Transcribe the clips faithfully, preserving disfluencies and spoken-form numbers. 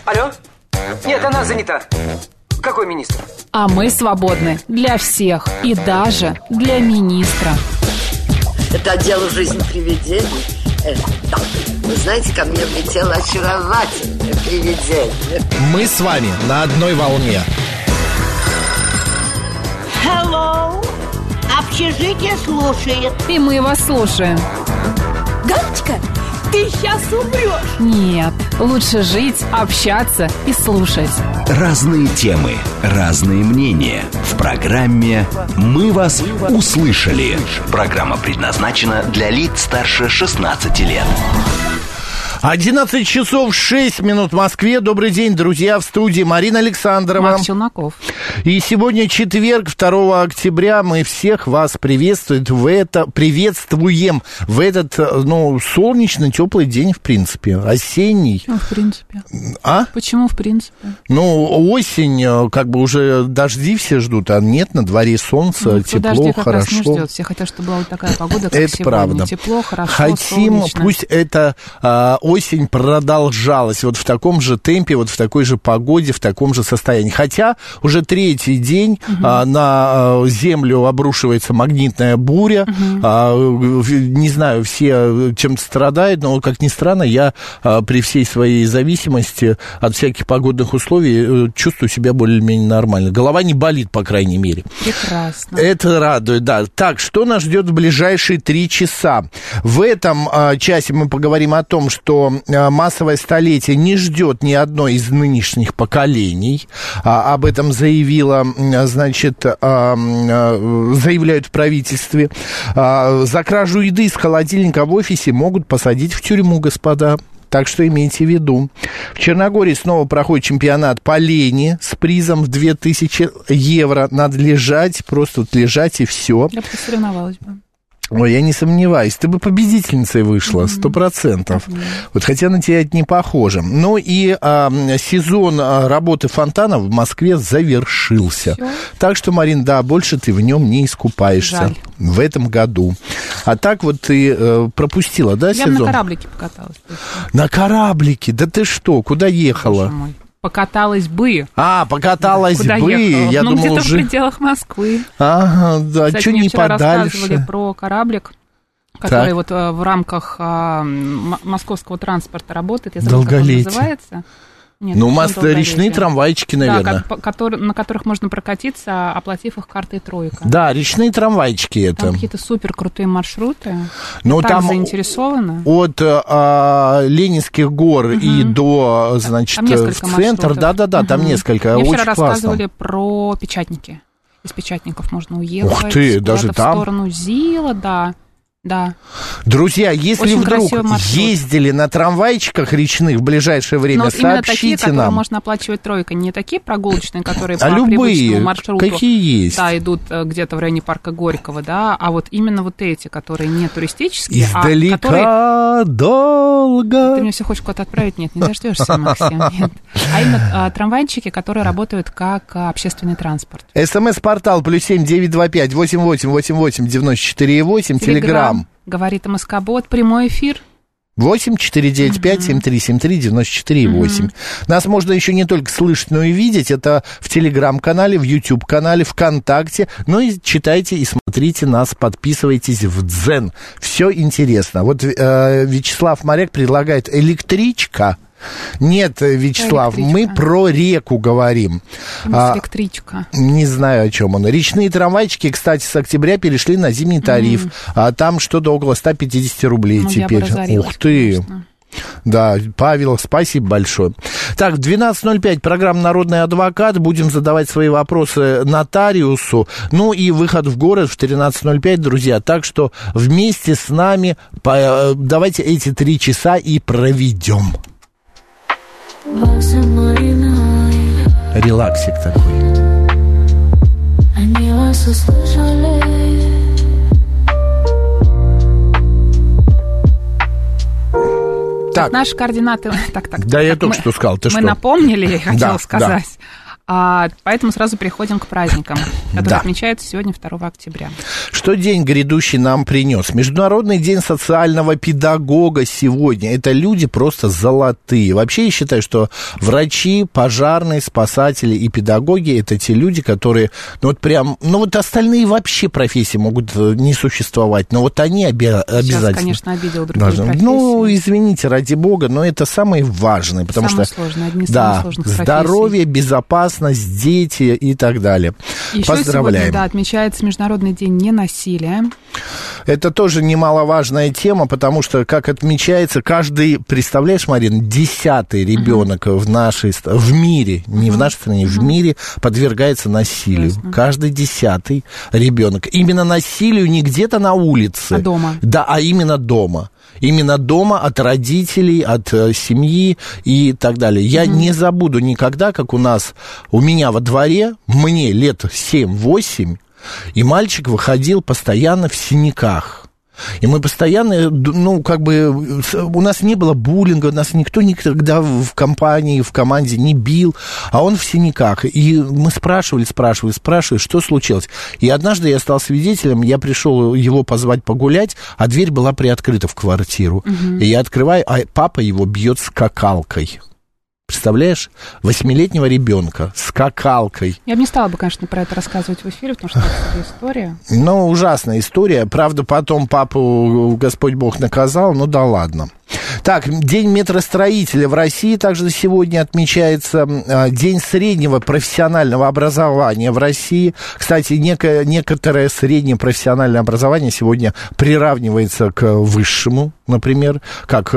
Алло? Нет, она занята. Какой министр? А мы свободны для всех и даже для министра. Это отдел «Жизнь привидений». Э, да. Вы знаете, ко мне влетело очаровательное привидение. Мы с вами на одной волне. Hello. Общежитие слушает. И мы вас слушаем. Галочка, ты сейчас умрешь. Нет, лучше жить, общаться и слушать. Разные темы, разные мнения. В программе «Мы вас услышали». Программа предназначена для лиц старше шестнадцати лет. одиннадцать часов шесть минут в Москве. Добрый день, друзья, в студии Марина Александрова. Макс Челноков. И сегодня четверг, второго октября. Мы всех вас приветствуем в это, приветствуем в этот, ну, солнечный, теплый день, в принципе, осенний. Ну, в принципе. А? Почему в принципе? Ну, осень, как бы уже дожди все ждут, а нет, на дворе солнце, ну, тепло, дожди как хорошо. Раз не ждет. Все хотят, чтобы была такая погода, как это сегодня. Правда. Тепло, хорошо, хотим, солнечно. Пусть это а, осень продолжалась вот в таком же темпе, вот в такой же погоде, в таком же состоянии. Хотя уже третий день угу. а, на а, землю обрушивается магнитная буря. Угу. А, не знаю, все чем-то страдают, но, как ни странно, я а, при всей своей зависимости от всяких погодных условий чувствую себя более-менее нормально. Голова не болит, по крайней мере. Прекрасно. Это радует, да. Так, что нас ждет в ближайшие три часа? В этом а, часе мы поговорим о том, что а, массовое столетие не ждет ни одной из нынешних поколений. А, об этом заявила, значит, а, а, заявляют в правительстве. А, за кражу еды из холодильника в офисе могут посадить в тюрьму, господа. Так что имейте в виду. В Черногории снова проходит чемпионат по лени с призом в две тысячи евро. Надо лежать, просто вот лежать и все. Я бы посоревновалась бы. Ой, я не сомневаюсь, ты бы победительницей вышла, сто процентов. Mm-hmm. Вот, хотя на тебя это не похоже. Ну и а, сезон работы фонтанов в Москве завершился. Всё? Так что, Марин, да, больше ты в нем не искупаешься. Жаль. В этом году. А так вот ты э, пропустила, да, я сезон? Я на кораблике покаталась. На кораблике? Да ты что, куда ехала? Боже мой. Покаталась бы. А, покаталась Куда бы. Ехала? Я ну, думал, где-то уже... в пределах Москвы. Ага, да, Кстати, что не вчера подальше. Рассказывали про кораблик, который так. вот в рамках а, московского транспорта работает. Я забыла, как он называется. Нет, ну, мост, речные трамвайчики, наверное. Да, который, на которых можно прокатиться, оплатив их картой «Тройка». Да, речные трамвайчики это. Там какие-то супер крутые маршруты. Ну, так там заинтересованы. От а, Ленинских гор угу. и до, значит, в центр. Да-да-да, угу. там несколько. Мне очень вчера классно. Рассказывали про печатники. Из печатников можно уехать. Ух ты, даже в там? В сторону ЗИЛа, да. Да. Друзья, если очень вдруг ездили на трамвайчиках речных в ближайшее время, но сообщите такие, нам. которые можно оплачивать тройкой, не такие прогулочные, которые а по любые, привычному маршруту. Какие есть? Да, идут где-то в районе парка Горького, да, а вот именно вот эти, которые не туристические, издалека а которые... долго. Ты меня все хочешь куда-то отправить? Нет, не дождешься, Максим, нет. А именно а, трамвайчики, которые работают как а, общественный транспорт. СМС-портал плюс семь девять два пять восемь восемь восемь восемь девяносто четыре восемь. Телеграм. Говорит МСК-бот, прямой эфир. восемь четыре девять пять семь три семь три девяносто четыре восемь. Uh-huh. Нас можно еще не только слышать, но и видеть. Это в Телеграм-канале, в YouTube-канале, ВКонтакте. Ну и читайте и смотрите нас, подписывайтесь в Дзен. Все интересно. Вот э, Вячеслав Моряк предлагает электричка. Нет, Вячеслав, электричка. Мы про реку говорим. А, электричка. Не знаю, о чем он. Речные трамвайчики, кстати, с октября перешли на зимний тариф. Mm. А там что-то около сто пятьдесят рублей ну, теперь. Ух ты! Конечно. Да, Павел, спасибо большое. Так, в двенадцать ноль пять программа «Народный адвокат». Будем задавать свои вопросы нотариусу. Ну и выход в город в тринадцать ноль пять, друзья. Так что вместе с нами по, давайте эти три часа и проведем. Релаксик такой. Они вас услышали. Так. Наши координаты... Так, так, да, так, я только мы, что сказал. Ты мы что? напомнили, я хотела да, сказать. Да. А, поэтому сразу переходим к праздникам, которые Да. отмечаются сегодня, второго октября. Что день грядущий нам принес? Международный день социального педагога сегодня. Это люди просто золотые. Вообще, я считаю, что врачи, пожарные, спасатели и педагоги — это те люди, которые, ну вот прям, ну вот остальные вообще профессии могут не существовать, но вот они обе- обязательно. Сейчас, конечно, обидел другие Должны. профессии. Ну, извините, ради бога, но это самое важное, потому Самое что... сложное, одни из да, самых сложных профессий. здоровье, безопасность, дети и так далее. Еще Поздравляем. сегодня, да, отмечается Международный день ненасилия. Это тоже немаловажная тема, потому что, как отмечается, каждый, представляешь, Марин, десятый ребенок uh-huh. в нашей, в мире, не uh-huh. в нашей стране, uh-huh. в мире подвергается насилию. Uh-huh. Каждый десятый ребенок. Именно насилию не где-то на улице. А дома. Да, а именно дома. Именно дома, от родителей, от э, семьи и так далее. Я mm-hmm. не забуду никогда, как у нас, у меня во дворе, мне лет семь-восемь, и мальчик выходил постоянно в синяках. И мы постоянно, ну, как бы, у нас не было буллинга, нас никто никогда в компании, в команде не бил, а он в синяках. И мы спрашивали, спрашивали, спрашивали, что случилось. И однажды я стал свидетелем, я пришел его позвать погулять, а дверь была приоткрыта в квартиру. Угу. И я открываю, а папа его бьет скакалкой. Представляешь? Восьмилетнего ребенка с скакалкой. Я бы не стала бы, конечно, про это рассказывать в эфире, потому что это история. Ну, ужасная история. Правда, потом папу Господь Бог наказал, ну да ладно. Так, День метростроителя в России также сегодня отмечается. День среднего профессионального образования в России. Кстати, некое, некоторое среднее профессиональное образование сегодня приравнивается к высшему, например, как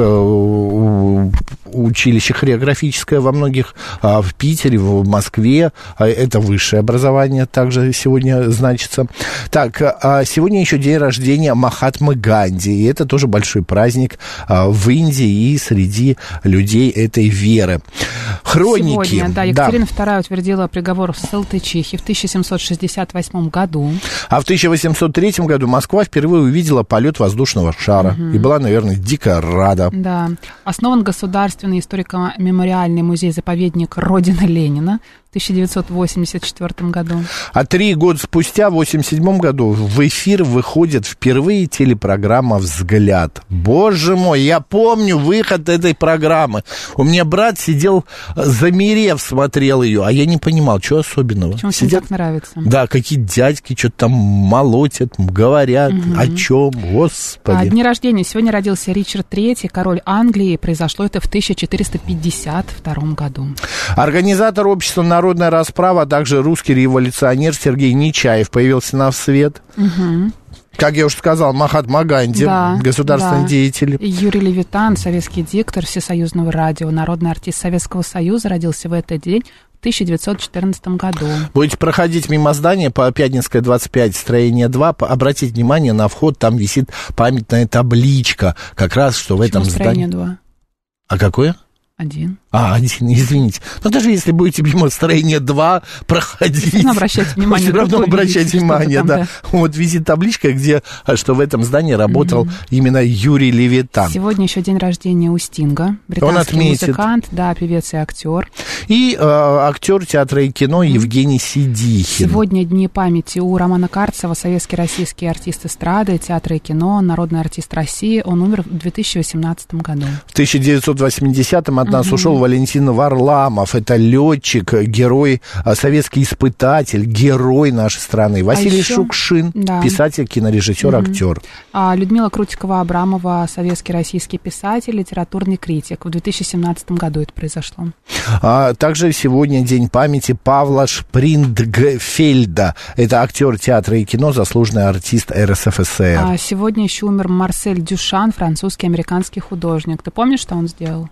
училище хореографическое во многих, в Питере, в Москве. Это высшее образование также сегодня значится. Так, сегодня еще день рождения Махатмы Ганди. И это тоже большой праздник в Индии и среди людей этой веры. Хроники. Сегодня, да, Екатерина вторая утвердила приговор в Салтычихе в тысяча семьсот шестьдесят восьмом году. А в тысяча восемьсот третьем году Москва впервые увидела полет воздушного шара. Угу. И была, наверное, дико рада. Да. Основан Государственный историко-мемориальный музей-заповедник Родина Ленина в тысяча девятьсот восемьдесят четвёртом году. А три года спустя, в восемьдесят седьмом году, в эфир выходит впервые телепрограмма «Взгляд». Боже мой, я помню выход этой программы. У меня брат сидел, замерев, смотрел ее, а я не понимал, что особенного. Почему всем Сидят, так нравится? Да, какие дядьки что-то там молотят, говорят, угу. О чем, господи. А, дни рождения. Сегодня родился Ричард третий, король Англии. Произошло это в тысяча четыреста пятьдесят втором году. Организатор общества «Народная расправа», а также русский революционер Сергей Нечаев появился на свет. Угу. Как я уже сказал, Махатма Ганди, да, государственный да. деятель. Юрий Левитан, советский диктор Всесоюзного радио, народный артист Советского Союза, родился в этот день в тысяча девятьсот четырнадцатом году. Будете проходить мимо здания по Пятницкой, двадцать пять, строение два, обратите внимание, на вход там висит памятная табличка, как раз, что в Почему этом строение здании... два? А какое? Один. А, один, извините. Но даже если будете мимо строения два проходить... Все равно обращайте внимание. Все равно обращайте внимание, да. да. Вот висит табличка, где, что в этом здании работал mm-hmm. именно Юрий Левитан. Сегодня еще день рождения у Стинга. Британский музыкант, да, певец и актер. И э, актер театра и кино mm-hmm. Евгений Сидихин. Сегодня дни памяти у Романа Карцева, советский российский артист эстрады, театра и кино, народный артист России. Он умер в две тысячи восемнадцатом году. В тысяча девятьсот восьмидесятом от нас угу. ушел Валентин Варламов. Это летчик, герой, советский испытатель, герой нашей страны. Василий а еще... Шукшин, да. писатель, кинорежиссер, угу. актер. А Людмила Крутикова-Абрамова, советский российский писатель, литературный критик. В две тысячи семнадцатом году это произошло. А также сегодня день памяти Павла Шпрингфельда. Это актер театра и кино, заслуженный артист эр эс эф эс эр. А сегодня еще умер Марсель Дюшан, французский американский художник. Ты помнишь, что он сделал?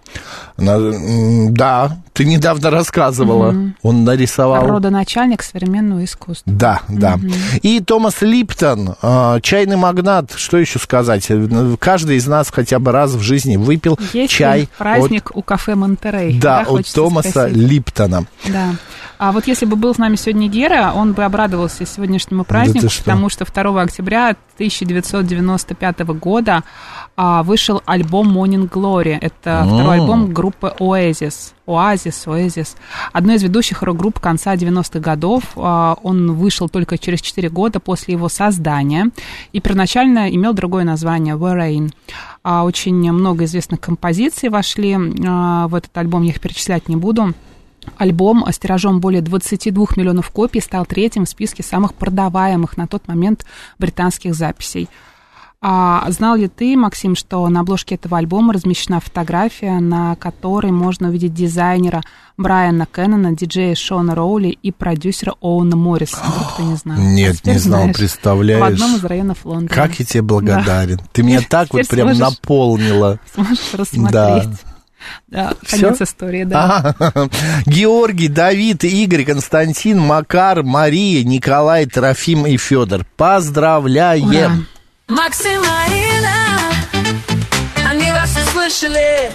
Да, ты недавно рассказывала. Угу. Он нарисовал... Родоначальник современного искусства. Да, да. Угу. И Томас Липтон, чайный магнат, что еще сказать? Каждый из нас хотя бы раз в жизни выпил Есть чай. Праздник от... у кафе Монтерей. Да, да от Томаса спросить. Липтона. Да. А вот если бы был с нами сегодня Гера, он бы обрадовался сегодняшнему празднику, да потому что второго октября тысяча девятьсот девяносто пятого года а, вышел альбом Morning Glory. Это О. второй альбом группы Oasis. Oasis, Oasis. Одной из ведущих рок-групп конца девяностых годов. А, он вышел только через четыре года после его создания и первоначально имел другое название «The Rain». А, очень много известных композиций вошли а, в этот альбом, я их перечислять не буду. Альбом с тиражом более двадцати двух миллионов копий стал третьим в списке самых продаваемых на тот момент британских записей. А знал ли ты, Максим, что на обложке этого альбома размещена фотография, на которой можно увидеть дизайнера Брайана Кеннона, диджея Шона Роули и продюсера Оуэна Моррисона? Вдруг ты не знал. Нет, а не знал, знаешь, представляешь. В одном из районов Лондона. Как я тебе благодарен. Да. Ты меня так вот прям сможешь, наполнила. Сможешь рассмотреть. Да. Да, конец Всё? Истории, да. А-а-а. Георгий, Давид, Игорь, Константин, Макар, Мария, Николай, Трофим и Федор. Поздравляем! Ура. Максим, Марина, они вас услышали.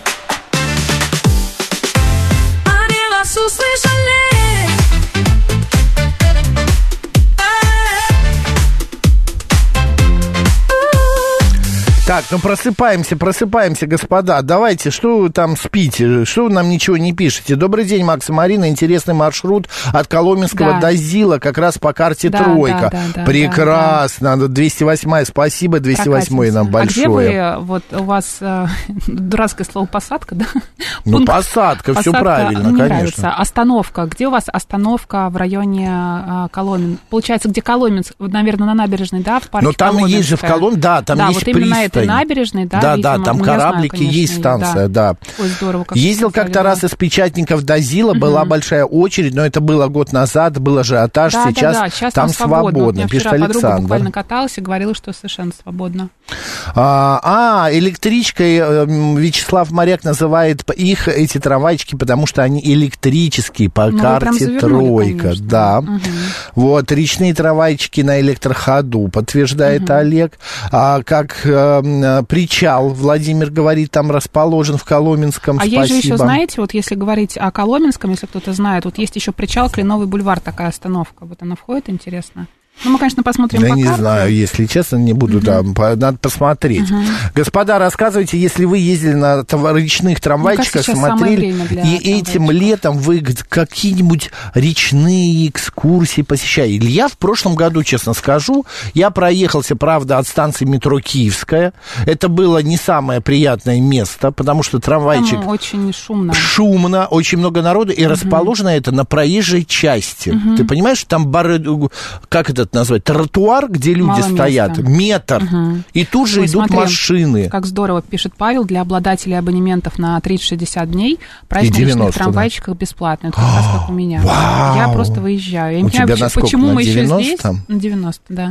Они вас услышали. Так, ну просыпаемся, просыпаемся, господа. Давайте, что вы там спите? Что вы нам ничего не пишете? Добрый день, Макс и Марина. Интересный маршрут от Коломенского да. до Зила, как раз по карте да, тройка. Да, да, Прекрасно. Да, да. двести восьмая, спасибо, двести восьмой нам большое. А где вы, вот у вас э, дурацкое слово посадка, да? Ну, Пункт, посадка, посадка, все правильно, мне конечно. Нравится. Остановка. Где у вас остановка в районе э, Коломен? Получается, где Коломенск, наверное, на набережной, да, в парке Но там Коломенская. Есть же в Коломен, да, там да, есть вот пристань. Набережной, да, да, видимо, да, там ну, кораблики, знаю, конечно, есть станция, да. да. Ой, здорово, как Ездил как-то да. раз из Печатников до Зила, угу. была большая очередь, но это было год назад, был ажиотаж, да, сейчас, да, да. сейчас там свободно, свободно. пишет вчера Александр. Подруга буквально каталась и говорила, что совершенно свободно. А, а, электричкой Вячеслав Моряк называет их, эти трамвайчики, потому что они электрические по ну, карте тройка, конечно. Да. Угу. Вот, речные трамвайчики на электроходу, подтверждает угу. Олег. А, как э, причал, Владимир говорит, там расположен в Коломенском. А Спасибо. есть же еще, знаете, вот если говорить о Коломенском, если кто-то знает, вот есть еще причал, Кленовый бульвар, такая остановка. Вот она входит, интересно. Ну, мы, конечно, посмотрим Я по не карте. знаю, если честно, не буду, uh-huh. да, надо посмотреть. Uh-huh. Господа, рассказывайте, если вы ездили на речных трамвайчиках, смотрели, и этим летом вы какие-нибудь речные экскурсии посещали. Я в прошлом году, честно скажу, я проехался, правда, от станции метро Киевская. Это было не самое приятное место, потому что трамвайчик... Там очень шумно. Шумно, очень много народу, и uh-huh. расположено это на проезжей части. Uh-huh. Ты понимаешь, что там бары... Как это назвать, тротуар, где люди Мало стоят, места. Метр, угу. и тут же Ой, идут смотри, машины. Как здорово, пишет Павел, для обладателей абонементов на тридцать-шестьдесят дней прайс на личных трамвайчиках да. бесплатный. Это как раз как у меня. Вау. Я просто выезжаю. Я у не тебя понимаю, насколько, почему на мы девяносто? Еще здесь. На девяносто, да.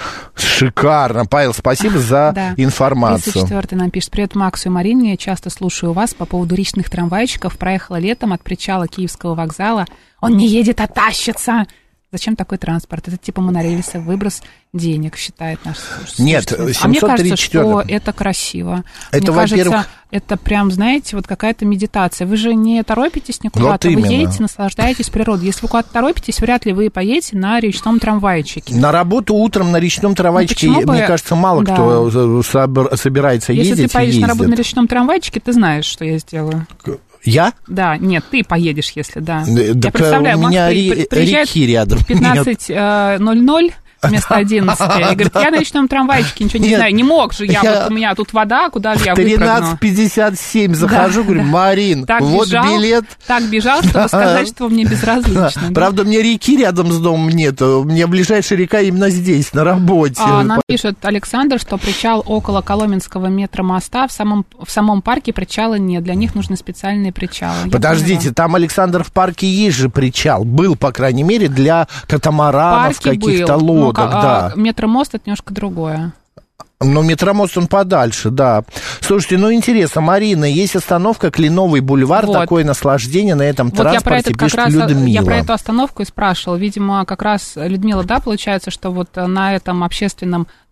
Шикарно. Павел, спасибо за да. информацию. тридцать четвёртый нам пишет. Привет, Максу и Марине. Я часто слушаю вас по поводу речных трамвайчиков. Проехала летом от причала Киевского вокзала. Он не едет, а тащится. Зачем такой транспорт? Это типа монорельса, выброс денег, считает наш слушатель. Нет, семьсот тридцать четыре. А мне кажется, что это красиво. Это, мне кажется, это прям, знаете, вот какая-то медитация. Вы же не торопитесь никуда, вот вы именно. едете, наслаждаетесь природой. Если вы куда-то торопитесь, вряд ли вы поедете на речном трамвайчике. На работу утром на речном трамвайчике, ну, мне бы... кажется, мало да. кто собирается Если ездить. Если ты поедешь ездит. на работу на речном трамвайчике, ты знаешь, что я сделаю. Я? Да, нет, ты поедешь, если да. да я представляю, у меня Макс ре- приезжает реки рядом. в пятнадцать ноль ноль вместо одиннадцати. И говорит, я на речном трамвайчике ничего не Нет, знаю. Не мог же я, я, вот у меня тут вода, куда же я выпрыгну? В тринадцать пятьдесят семь захожу, да, говорю, да. Марин, так вот бежал, билет. Так бежал, чтобы сказать, что мне безразлично. Да? Правда, у меня реки рядом с домом нет. У меня ближайшая река именно здесь, на работе. А, нам пишет Александр, что причал около Коломенского метромоста. В самом, в самом парке причала нет. Для них нужны специальные причалы. Подождите, там, Александр, в парке есть же причал. Был, по крайней мере, для катамаранов, каких-то лодок. Ну, да. А метромост — это немножко другое. Но метромост, он подальше, да. Слушайте, ну интересно, Марина, есть остановка Кленовый бульвар, вот. Такое наслаждение на этом вот транспорте, я пишет раз, Людмила. Я про эту остановку и спрашивала. Видимо, как раз, Людмила, да, получается, что вот на этом общественном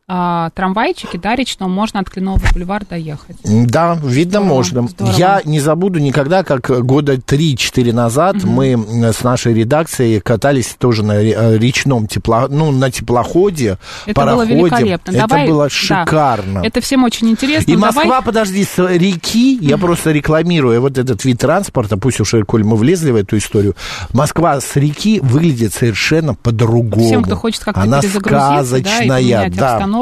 а, трамвайчики, да, речного, можно от Кленового бульвара доехать. Да, видно, здорово, можно. Здорово. Я не забуду никогда, как года три-четыре назад угу. мы с нашей редакцией катались тоже на речном тепло, ну, на теплоходе, это пароходе. Было великолепно. Это Давай, было шикарно. Да. Это всем очень интересно. И Давай. Москва, подожди, с реки, я просто рекламирую вот этот вид транспорта, пусть уж, коль мы влезли в эту историю, Москва с реки выглядит совершенно по-другому. Всем, кто хочет как-то она перезагрузиться, сказочная, да, и поменять да. обстановку.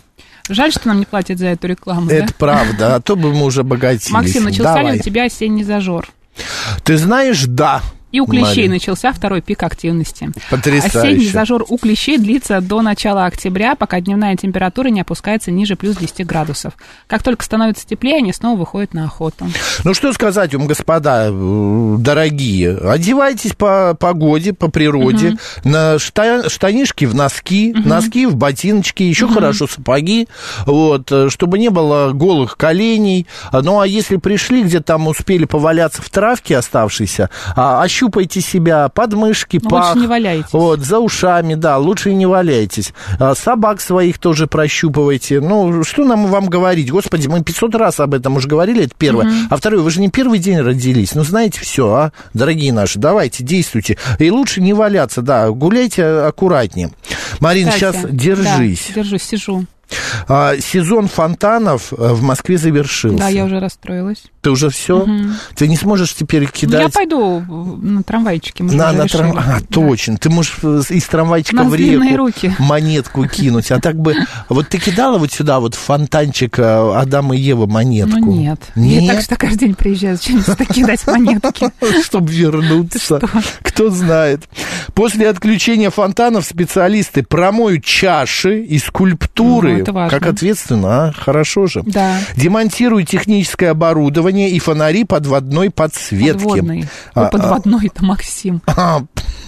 Жаль, что нам не платят за эту рекламу. Это да? правда, а то бы мы уже обогатились. Максим, начался Давай. ли у тебя осенний зажор? Ты знаешь, да. И у клещей Марин. начался второй пик активности. Потрясающе. Осенний зажор у клещей длится до начала октября, пока дневная температура не опускается ниже плюс десять градусов. Как только становится теплее, они снова выходят на охоту. Ну, что сказать вам, господа дорогие. Одевайтесь по погоде, по природе. Угу. На шта- штанишки в носки, угу. носки в ботиночки, еще угу. хорошо сапоги, вот, чтобы не было голых коленей. Ну, а если пришли, где там успели поваляться в травке оставшейся, а щупайте себя, подмышки, ну, пах. Лучше не валяйтесь. Вот, за ушами, да, лучше и не валяйтесь. Собак своих тоже прощупывайте. Ну, что нам вам говорить? Господи, мы пятьсот раз об этом уже говорили, это первое. Угу. А второе, вы же не первый день родились. Ну, знаете, все, а, дорогие наши, давайте, действуйте. И лучше не валяться, да, гуляйте аккуратнее. Марина, сейчас держись. Да, держусь, сижу. А, сезон фонтанов в Москве завершился. Да, я уже расстроилась. Ты уже все? Угу. Ты не сможешь теперь кидать... Ну, я пойду на трамвайчике. Мы на, на трам... А, да. Точно. Ты можешь из трамвайчика в реку руки. монетку кинуть. А так бы... Вот ты кидала вот сюда вот в фонтанчик Адама и Евы монетку? Ну, нет. Нет? Я так что каждый день приезжаю, зачем-то кидать монетки. Чтобы вернуться. Кто знает. После отключения фонтанов специалисты промоют чаши и скульптуры. Как ответственно, а? Хорошо же. Да. Демонтируют техническое оборудование и фонари подводной подсветки. Подводной. А, Ой, подводной, это Максим. А,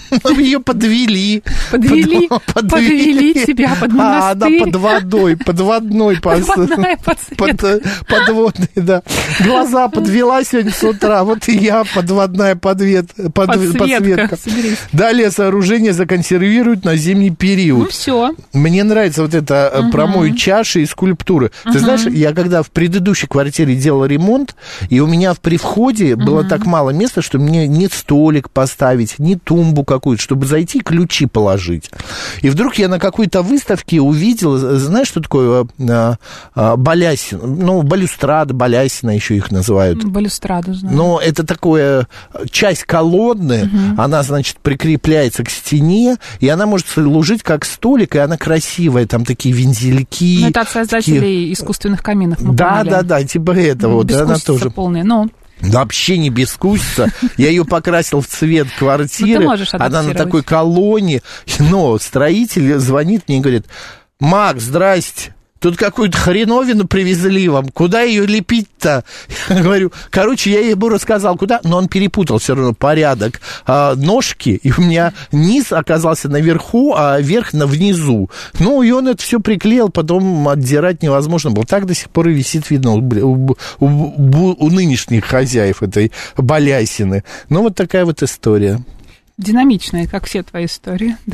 ее подвели. Подвели, под, подвели тебя под монастырь. А, она под водой, подводной. Подводная подсветка. Под, подводный, да. Глаза подвела сегодня с утра, вот и я подводная подвет, под, подсветка. подсветка. Далее сооружение законсервируют на зимний период. Ну, все. Мне нравится вот это угу. промоют чаши и скульптуры. Угу. Ты знаешь, я когда в предыдущей квартире делал ремонт, и у меня в привходе угу. было так мало места, что мне не столик поставить, не тумбу какую-то, чтобы зайти, ключи положить. И вдруг я на какой-то выставке увидел, знаешь, что такое а, а, балясина, ну, балюстрада, балясина еще их называют. Балюстрада, знаю. Но это такое, часть колонны, угу. она, значит, прикрепляется к стене, и она может служить как столик, и она красивая, там такие вензельки. Ну, это от создателей такие... искусственных каминов. Да, да, да, типа этого. Вот, она тоже полная, но... Вообще не бескусица. Я ее покрасил в цвет квартиры. Она на такой колонне. Но строитель звонит мне и говорит: Макс, здрасте. Тут какую-то хреновину привезли вам. Куда ее лепить-то? Я говорю, короче, я ему рассказал, куда, но он перепутал все равно порядок а, ножки, и у меня низ оказался наверху, а верх на внизу. Ну, и он это все приклеил, потом отдирать невозможно было. Так до сих пор и висит, видно, у, у, у, у нынешних хозяев этой балясины. Ну, вот такая вот история. Динамичная, как все твои истории, да.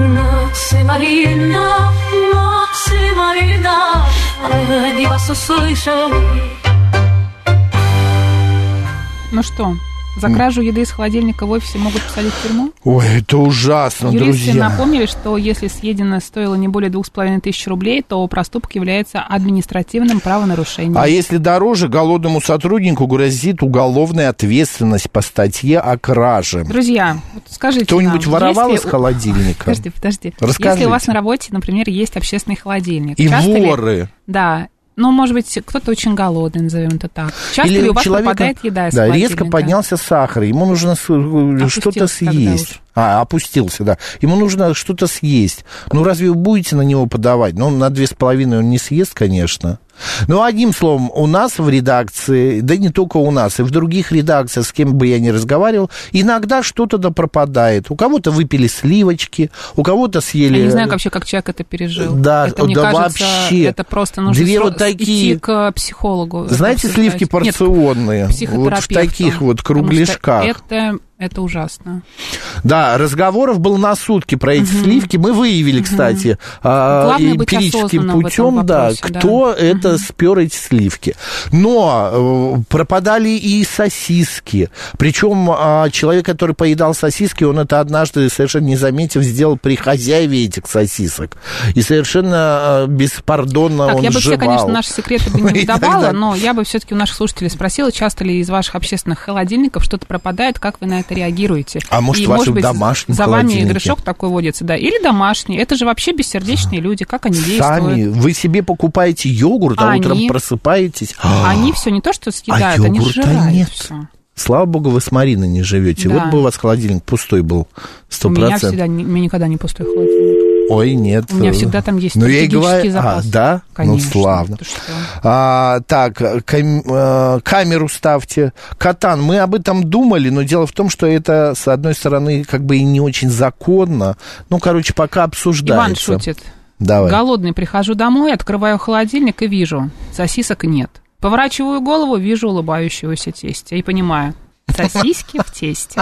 Ну что, за кражу еды из холодильника в офисе могут посадить в тюрьму? Ой, это ужасно, Юристы друзья. напомнили, что если съеденное стоило не более двух с половиной тысяч рублей, то проступок является административным правонарушением. А если дороже, голодному сотруднику грозит уголовная ответственность по статье о краже. Друзья, вот скажите Кто-нибудь нам, воровал если... из холодильника? Подожди, подожди. Расскажите. Если у вас на работе, например, есть общественный холодильник. И часто воры. Ли... Да. Ну, может быть, кто-то очень голодный, назовем это так. Часто Или ли у вас человека, попадает еда из да, холодильника? резко поднялся сахар, ему нужно Опустился что-то съесть. А, опустился, да. Ему нужно что-то съесть. Ну, разве вы будете на него подавать? Ну, на две с половиной он не съест, конечно. Ну, одним словом, у нас в редакции, да не только у нас, и в других редакциях, с кем бы я ни разговаривал, иногда что-то да пропадает. У кого-то выпили сливочки, у кого-то съели... Я не знаю вообще, как человек это пережил. Да, это, мне да кажется, вообще. Это просто нужно Две сро... вот такие... идти к психологу. Знаете, сливки порционные? Нет, вот в таких вот кругляшках. Это Это ужасно. Да, разговоров было на сутки про эти угу. сливки. Мы выявили, угу. кстати, Главное эмпирическим путем, вопросе, да, кто да. это угу. спер эти сливки. Но пропадали и сосиски. Причем человек, который поедал сосиски, он это однажды, совершенно не заметив, сделал при хозяеве этих сосисок. И совершенно беспардонно так, он я бы жевал. все, конечно, наши секреты бы не выдавала, но я бы все-таки у наших слушателей спросила, часто ли из ваших общественных холодильников что-то пропадает, как вы на это реагируете. А может, и, в вашем может быть, домашнем за вами холодильнике? грешок такой водится, да. Или домашний. Это же вообще бессердечные люди. Как они действуют? Сами. Вы себе покупаете йогурт, а, а утром они... просыпаетесь. Они все не то, что съедают, а они сжирают нет. все. Слава богу, вы с Мариной не живете. Да. Вот бы у вас холодильник пустой был. сто процентов. У меня всегда, у меня никогда не пустой холодильник. Ой, нет. У меня всегда там есть ну, стратегический говорю... запас. А, да? Конечно. Ну, славно. А, так, кам... камеру ставьте. Катан, мы об этом думали, но дело в том, что это, с одной стороны, как бы и не очень законно. Ну, короче, пока обсуждается. Иван шутит. Давай. Голодный прихожу домой, открываю холодильник и вижу, сосисок нет. Поворачиваю голову, вижу улыбающегося тестя и понимаю, сосиски в тесте.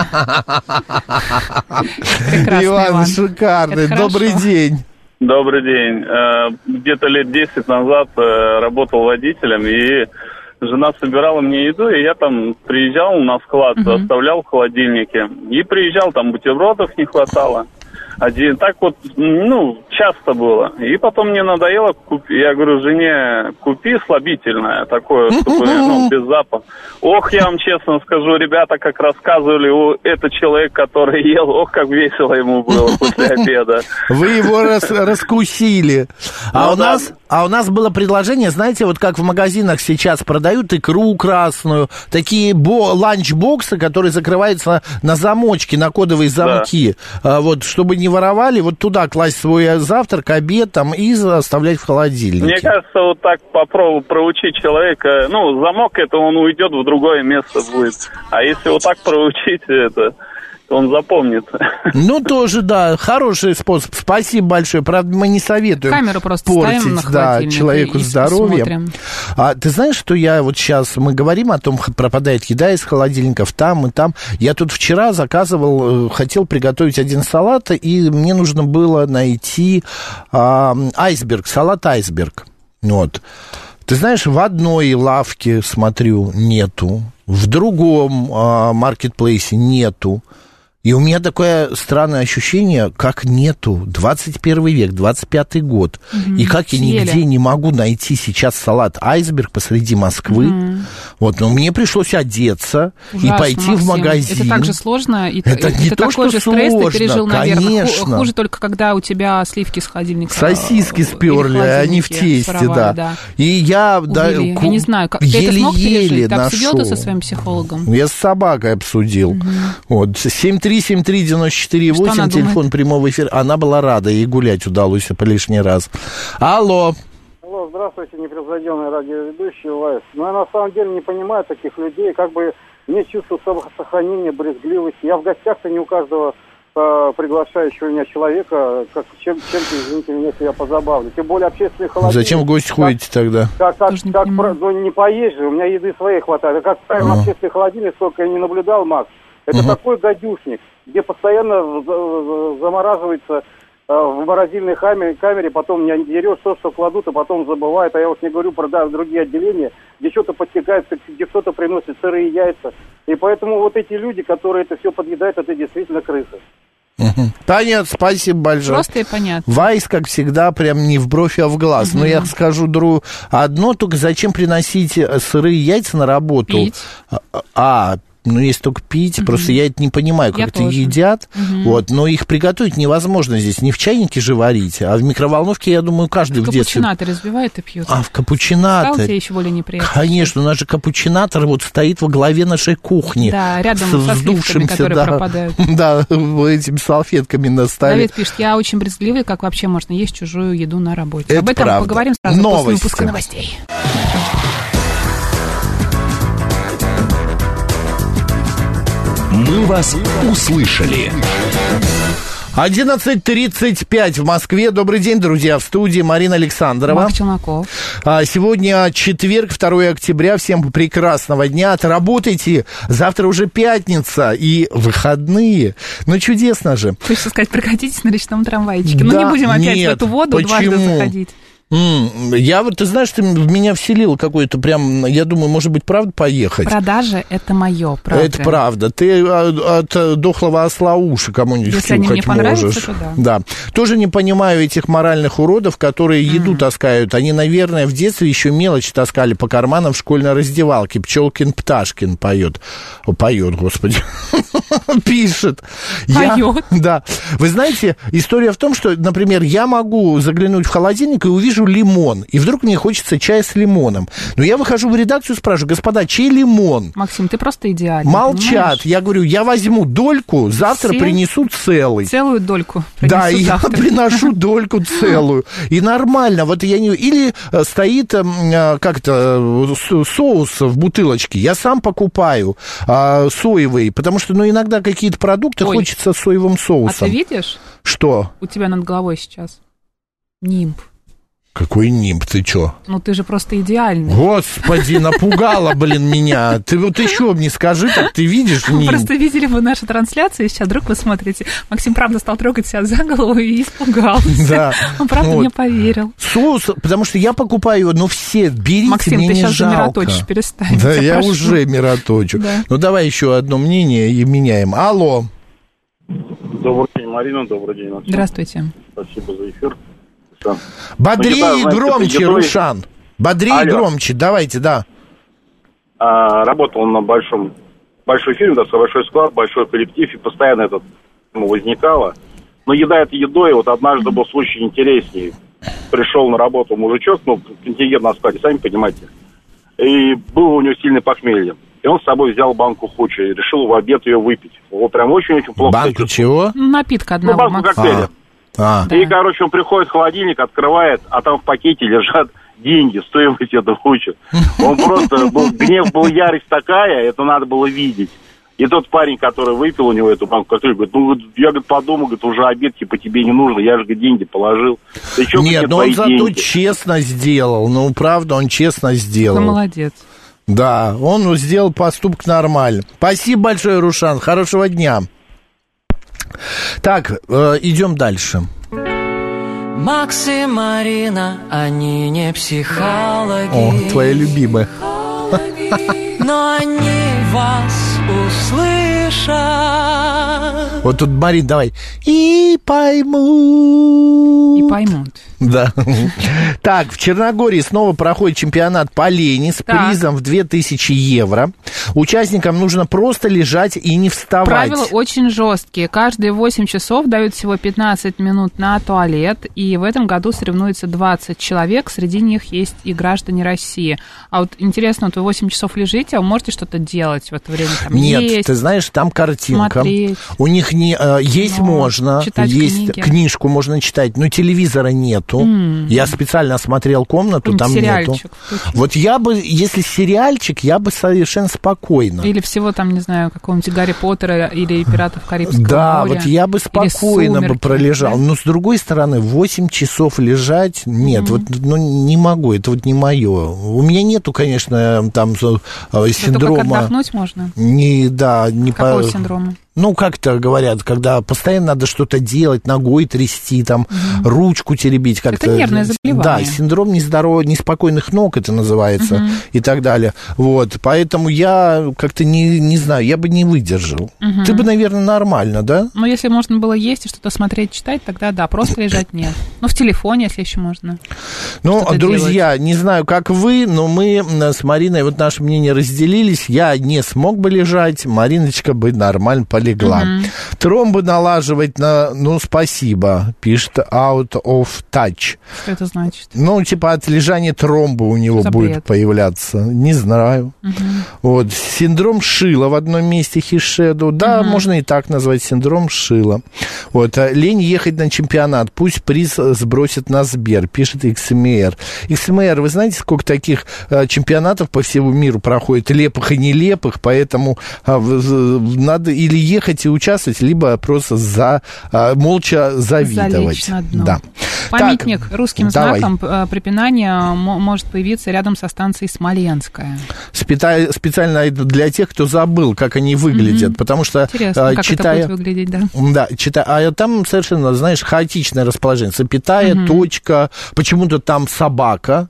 Прекрасно, Иван, Иван. шикарный. Это добрый хорошо. день. Добрый день. Где-то лет десять назад работал водителем, и жена собирала мне еду, и я там приезжал на склад, uh-huh. оставлял в холодильнике. И приезжал, там бутербродов не хватало. Один, так вот, ну, часто было. И потом мне надоело, купи, я говорю, жене, купи слабительное такое, чтобы, ну, без запаха. Ох, я вам честно скажу, ребята, как рассказывали, о, это человек, который ел, ох, как весело ему было после обеда. Вы его рас, раскусили. А, ну, у да. нас, а у нас было предложение, знаете, вот как в магазинах сейчас продают икру красную, такие бо, ланчбоксы, которые закрываются на замочки, на кодовые замки, да. вот, чтобы не воровали, вот туда класть свой завтрак, обед там и оставлять в холодильнике. Мне кажется, вот так попробовать проучить человека, ну, замок это, он уйдет в другое место будет. А если вот так проучить это, то он запомнит. Ну, тоже, да, хороший способ. Спасибо большое. Правда, мы не советуем камеру просто портить, да, человеку здоровье. А ты знаешь, что я вот сейчас, мы говорим о том, пропадает еда из холодильников там и там. Я тут вчера заказывал, хотел приготовить один салат, и мне нужно было найти а, айсберг, салат айсберг. Вот. Ты знаешь, в одной лавке, смотрю, нету, в другом а, маркетплейсе нету. И у меня такое странное ощущение, как нету. двадцать первый век, двадцать пятый год. Mm-hmm. И как я Съели. нигде не могу найти сейчас салат айсберг посреди Москвы. Mm-hmm. Вот, но мне пришлось одеться Ужасно, и пойти Максим. в магазин. Это так же сложно. И это и, не ты то, такой что же сложно, стресс ты пережил, наверное. конечно. Хуже только, когда у тебя сливки с холодильника. Сосиски сперли, они в тесте, своровали, да. да. И я... Да, я не знаю, как, ты это смог пережить? Ты обсудил ты со своим психологом? Я с собакой обсудил. Mm-hmm. Вот, семь три семь три девяносто четыре восемь, телефон думает? Прямого эфира. Она была рада, ей гулять удалось по лишний раз. Алло. Алло, здравствуйте, непревзойденный радиоведущий Вайс. Но я на самом деле не понимаю таких людей, как бы мне чувство самосохранения, брезгливости. Я в гостях-то не у каждого э, приглашающего меня человека, как, чем, чем-то, извините меня, если я позабавлю. Тем более общественный холодильник. Зачем в гости ходите тогда? Как, как, как, как про, ну, не поесть же, у меня еды своей хватает. А как правильно, общественный холодильник, сколько я не наблюдал, Макс, это uh-huh. такой гадюшник, где постоянно замораживается в морозильной камере, камере, потом не дерешь то, что кладут, а потом забывают. А я уж не говорю про да, другие отделения, где что-то подтекает, где кто-то приносит сырые яйца. И поэтому вот эти люди, которые это все подъедают, это действительно крысы. Угу. Понятно, спасибо большое. Просто и понятно. Вайс, как всегда, прям не в бровь, а в глаз. Угу. Но я скажу друг, одно, только зачем приносить сырые яйца на работу? Пить. А, ну, если только пить, mm-hmm. просто я это не понимаю, как я это тоже. едят, mm-hmm. вот, но их приготовить невозможно здесь, не в чайнике же варить, а в микроволновке, я думаю, каждый в, в детстве... В капучинаторе разбивает и пьет. А, в капучинаторе. Стал тебе еще более неприятно? Конечно, у нас же капучинатор вот стоит во главе нашей кухни. Да, рядом с со сливками, которые да, пропадают. Да, этими салфетками на столе. Давид пишет, я очень брезгливый, как вообще можно есть чужую еду на работе. Это Об этом правда. Поговорим сразу Новости. после выпуска новостей. Мы вас услышали. одиннадцать тридцать пять в Москве. Добрый день, друзья, в студии Марина Александрова. Марк Челноков. Сегодня четверг, второе октября. Всем прекрасного дня. Отработайте. Завтра уже пятница и выходные. Ну, чудесно же. Хочется сказать, прокатитесь на речном трамвайчике. Да, ну, не будем опять нет, в эту воду почему? дважды заходить. М-м, я вот, ты знаешь, ты в меня вселил какой-то прям, я думаю, может быть, правда поехать? Продажи — это мое, правда. Это правда. Ты от, от дохлого осла уши кому-нибудь Если они мне понравятся, можешь. то да. Да. Тоже не понимаю этих моральных уродов, которые еду mm. таскают. Они, наверное, в детстве еще мелочь таскали по карманам в школьной раздевалке. Пчелкин-Пташкин поет. О, поет, господи. Пишет. Поет? Да. Вы знаете, история в том, что, например, я могу заглянуть в холодильник и увижу лимон, и вдруг мне хочется чая с лимоном. Но я выхожу в редакцию и спрашиваю: господа, чей лимон? Максим, ты просто идеальный. Молчат. Понимаешь? Я говорю, я возьму дольку, завтра Все? принесу целый. Целую дольку. Да, и я завтра. приношу дольку целую. И нормально. Вот я не... Или стоит, как это, соус в бутылочке. Я сам покупаю а, соевый, потому что, ну, иногда какие-то продукты Ой. хочется соевым соусом. А ты видишь? Что? У тебя над головой сейчас нимб. Какой нимб, ты чё? Ну, ты же просто идеальный. Господи, напугала, блин, меня. Ты вот еще мне скажи, как ты видишь нимб. Просто видели вы нашу трансляцию, и сейчас вдруг вы смотрите. Максим, правда, стал трогать себя за голову и испугался. Да. Он, правда, вот. мне поверил. Соус, потому что я покупаю его, ну, все, берите, Максим, мне ты не сейчас жалко. замироточишь, перестань. Да, я прошу. уже мироточу. Да. Ну, давай еще одно мнение и меняем. Алло. Добрый день, Марина, добрый день, Максим. Здравствуйте. Спасибо за эфир. Бодрее и громче, едой... Рушан. Бодрее и громче, давайте, да. А, работал на большом, большой фирме, да, большой склад, большой коллектив, и постоянно это ну, возникало. Но еда это едой, вот однажды был случай интереснее. Пришел на работу мужичок, ну, контингент на складе, сами понимаете. И было у него сильное похмелье. И он с собой взял банку хучи и решил в обед ее выпить. Вот прям очень-очень плохо. Банку чего? Напитка одного. Ну, банку коктейля. А. И, короче, он приходит в холодильник, открывает, а там в пакете лежат деньги, стоимость этого хучи. Он просто, был, гнев был, ярость такая, это надо было видеть. И тот парень, который выпил у него эту банку коктейля, говорит, ну, я, говорит, подумал, говорит, уже обед, типа, тебе не нужно, я же, говорит, деньги положил. Ты чё, Нет, но он зато деньги? честно сделал, ну, правда, он честно сделал. Ты молодец. Да, он сделал поступок нормально. Спасибо большое, Рушан, хорошего дня. Так, э, идем дальше. Макс и Марина, они не психологи. О, твоя любимая. Но они вас услышат. Вот тут, Марин, давай. И поймут. И поймут. Да. Так, в Черногории снова проходит чемпионат по лени с так. призом в две тысячи евро. Участникам нужно просто лежать и не вставать. Правила очень жесткие. Каждые восемь часов дают всего пятнадцать минут на туалет. И в этом году соревнуется двадцать человек. Среди них есть и граждане России. А вот интересно, вот вы восемь часов лежите, а вы можете что-то делать в это время? Там, Нет, есть, ты знаешь, там картинка. Смотреть. У них не, э, есть но можно, есть книги. Книжку можно читать, но телевизора нету. Mm. Я специально осмотрел комнату, там нету. Включить. Вот я бы, если сериальчик, я бы совершенно спокойно. Или всего там, не знаю, какого-нибудь Гарри Поттера или Пиратов Карибского да, моря. Да, вот я бы спокойно бы пролежал. Да? Но с другой стороны, восемь часов лежать, нет, mm-hmm. вот ну, не могу, это вот не мое. У меня нету, конечно, там синдрома. Только отдохнуть можно? Не, да, не Какого по... синдрома? Ну, как-то говорят, когда постоянно надо что-то делать, ногой трясти, там, угу. ручку теребить как-то. Это нервное заболевание. Да, синдром нездорового, неспокойных ног это называется, угу. и так далее. Вот, поэтому я как-то не, не знаю, я бы не выдержал. Угу. Ты бы, наверное, нормально, да? Ну, если можно было есть и что-то смотреть, читать, тогда да, просто лежать нет. Ну, в телефоне, если еще можно. Ну, друзья, делать. Не знаю, как вы, но мы с Мариной, вот наши мнения разделились. Я не смог бы лежать, Мариночка бы нормально полежала. Легла. Uh-huh. Тромбы налаживать на... Ну, спасибо, пишет out of touch. Что это значит? Ну, типа от лежания тромба у него Запрет. будет появляться. Не знаю. Uh-huh. Вот. Синдром Шила в одном месте, Хишеду. Да, uh-huh. можно и так назвать, синдром Шила. Вот. Лень ехать на чемпионат. Пусть приз сбросит на Сбер, пишет икс эм эр. икс эм эр, вы знаете, сколько таких а, чемпионатов по всему миру проходит, лепых и нелепых, поэтому а, в, в, надо или ехать и участвовать, либо просто за, а, молча завидовать. Да. Памятник так, русским давай. знаком препинания может появиться рядом со станцией Смоленская. Специально, специально для тех, кто забыл, как они выглядят, mm-hmm. потому что... Интересно, как читая, это будет выглядеть, да? Да, читая, а там совершенно, знаешь, хаотичное расположение. Запятая, mm-hmm. точка, почему-то там собака.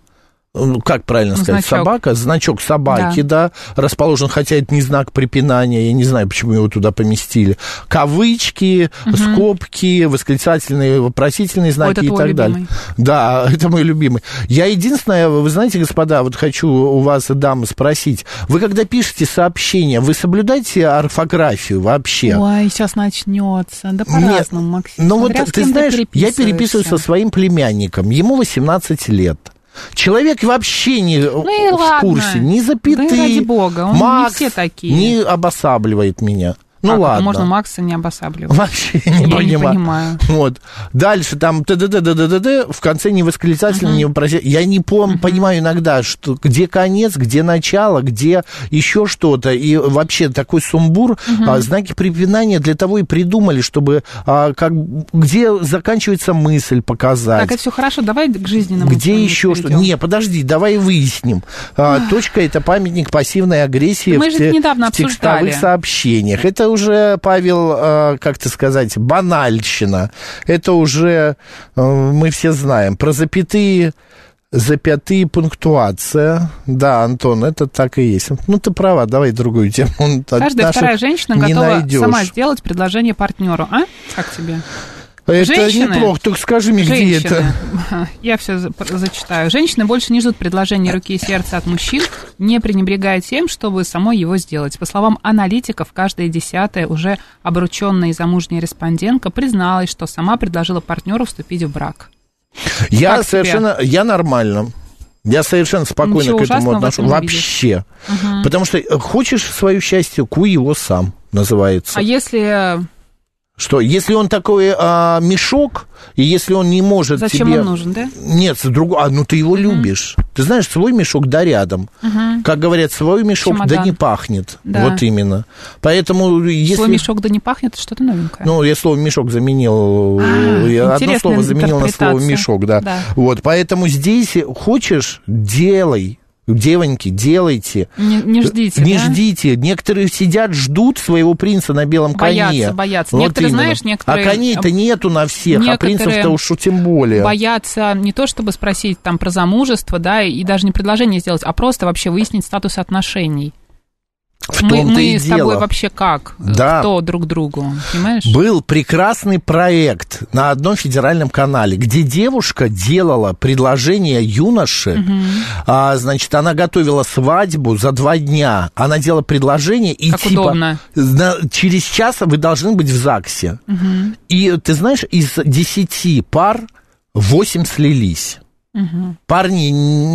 Как правильно сказать, значок. Собака, значок собаки, да. да, расположен, хотя это не знак препинания, я не знаю, почему его туда поместили. Кавычки, угу. скобки, восклицательные, вопросительные знаки Ой, и так любимый. далее. Да, это мой любимый. Я единственное, вы знаете, господа, вот хочу у вас, дамы, спросить, вы когда пишете сообщения, вы соблюдаете орфографию вообще? Ой, сейчас начнется, да по-разному, Максим. Ну вот, ты знаешь, я переписываюсь со своим племянником, ему восемнадцать лет. Человек вообще не ну в ладно. курсе, ни запятые. Да ради бога, он Макс не все такие. Не обосабливает меня. Ну как ладно. Можно Макса не обосабливать? Вообще не Я понимаю. не понимаю. Вот. Дальше там т-д-д-д-д-д, в конце не восклицательно, uh-huh. не вопросительно. Я не пом- uh-huh. понимаю иногда, что где конец, где начало, где еще что-то. И вообще такой сумбур. Uh-huh. А, знаки препинания для того и придумали, чтобы а, как, где заканчивается мысль показать. Так, это все хорошо, давай к жизненному. Где еще что-то? Не, подожди, давай выясним. А, точка – это памятник пассивной агрессии Мы в, же те, недавно в текстовых сообщениях. Это уже, Павел, как-то сказать, банальщина. Это уже мы все знаем. Про запятые, запятые пунктуация. Да, Антон, это так и есть. Ну, ты права, давай другую тему. Каждая вторая женщина готова найдешь. сама сделать предложение партнеру. А? Как тебе? Это женщины, неплохо, только скажи мне, женщины, где это. Я все зачитаю. Женщины больше не ждут предложения руки и сердца от мужчин, не пренебрегая тем, чтобы самой его сделать. По словам аналитиков, каждая десятая уже обрученная и замужняя респондентка призналась, что сама предложила партнеру вступить в брак. Я как совершенно, тебе? я нормально. Я совершенно спокойно Ничего к этому отношусь. Вообще. Угу. Потому что хочешь свое счастье, куй его сам, называется. А если... Что, если он такой а, мешок, и если он не может Зачем тебе... он нужен, да? Нет, другой... а, ну ты его uh-huh. любишь. Ты знаешь, свой мешок да рядом. Uh-huh. Как говорят, свой мешок Чемодан. да не пахнет. Да. Вот именно. Поэтому если... Свой мешок да не пахнет, что-то новенькое. Ну, я слово мешок заменил, а, я одно слово заменил на слово мешок, да. да. Вот, поэтому здесь хочешь, делай. Девоньки, делайте. Не, не ждите, Не да? ждите. Некоторые сидят, ждут своего принца на белом боятся, коне. Боятся, боятся. Вот некоторые, именно. знаешь, некоторые... А коней-то нету на всех, а принцев-то уж тем более. Боятся не то, чтобы спросить там про замужество, да, и даже не предложение сделать, а просто вообще выяснить статус отношений. В мы мы с дело. тобой вообще как? Да. Кто друг другу, понимаешь? Был прекрасный проект на одном федеральном канале, где девушка делала предложение юноше. Угу. А, значит, она готовила свадьбу за два дня. Она делала предложение и как типа... удобно. На, через час вы должны быть в ЗАГСе. Угу. И ты знаешь, из десяти пар восемь слились. Угу. Парни,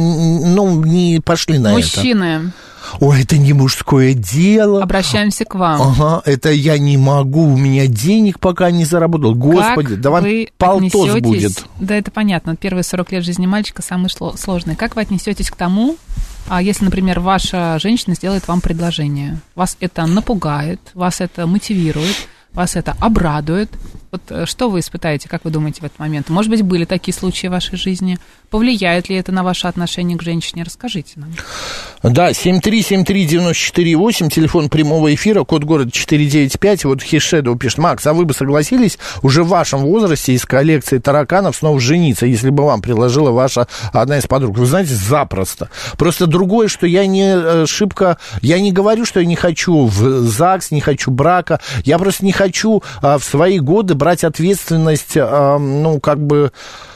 ну, не пошли на Мужчины. это. Мужчины. Ой, это не мужское дело. Обращаемся к вам. Ага, это я не могу, у меня денег пока не заработал. Господи, как да вам полтос будет. Да, это понятно. Первые сорок лет жизни мальчика самые сложные. Как вы отнесетесь к тому, если, например, ваша женщина сделает вам предложение? Вас это напугает, вас это мотивирует, вас это обрадует. Вот что вы испытаете, как вы думаете в этот момент? Может быть, были такие случаи в вашей жизни? Повлияет ли это на ваше отношение к женщине? Расскажите нам. Да, семь три семь три девять четыре восемь, телефон прямого эфира, код города четыре девять пять. Вот Хишедоу пишет: Макс, а вы бы согласились уже в вашем возрасте из коллекции тараканов снова жениться, если бы вам предложила ваша одна из подруг? Вы знаете, запросто. Просто другое, что я не шибко... Я не говорю, что я не хочу в ЗАГС, не хочу брака. Я просто не хочу а, в свои годы брать ответственность, а, ну, как бы...